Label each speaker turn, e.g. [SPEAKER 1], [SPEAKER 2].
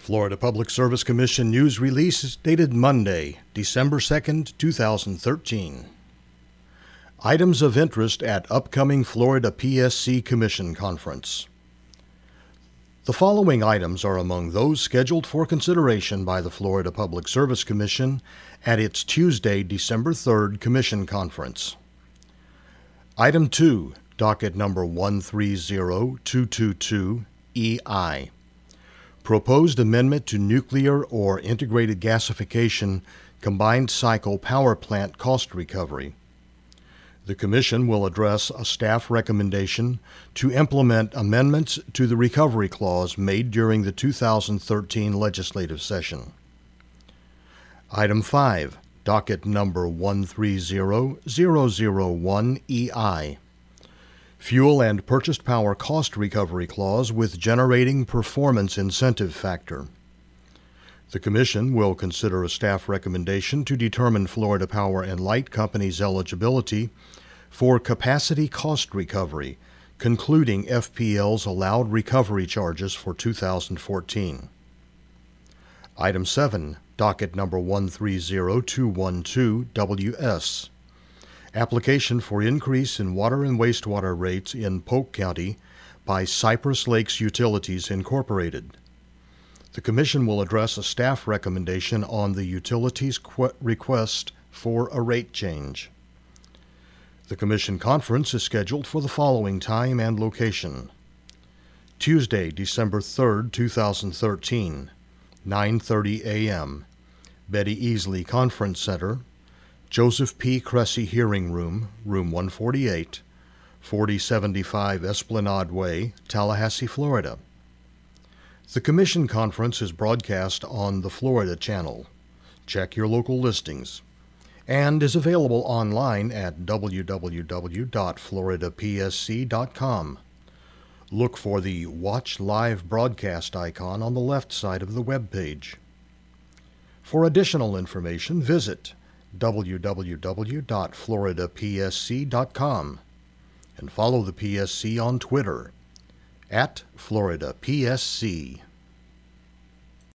[SPEAKER 1] Florida Public Service Commission news release is dated Monday, December 2nd, 2013. Items of interest at upcoming Florida PSC Commission Conference. The following items are among those scheduled for consideration by the Florida Public Service Commission at its Tuesday, December 3rd Commission Conference. Item 2, docket number 130222, EI. Proposed amendment to nuclear or integrated gasification combined cycle power plant cost recovery. The Commission will address a staff recommendation to implement amendments to the recovery clause made during the 2013 legislative session. Item 5, docket number 130001 EI. Fuel and purchased power cost recovery clause with generating performance incentive factor. The Commission will consider a staff recommendation to determine Florida Power and Light Company's eligibility for capacity cost recovery, concluding FPL's allowed recovery charges for 2014. Item 7, docket number 130212 WS. Application for increase in water and wastewater rates in Polk County by Cypress Lakes Utilities, Incorporated. The Commission will address a staff recommendation on the utilities' request for a rate change. The Commission conference is scheduled for the following time and location. Tuesday, December 3rd, 2013, 9:30 a.m., Betty Easley Conference Center, Joseph P. Cressy Hearing Room, Room 148, 4075 Esplanade Way, Tallahassee, Florida. The Commission conference is broadcast on the Florida Channel. Check your local listings. And is available online at www.floridapsc.com. Look for the Watch Live Broadcast icon on the left side of the web page. For additional information, visit www.floridapsc.com and follow the PSC on Twitter @FloridaPSC.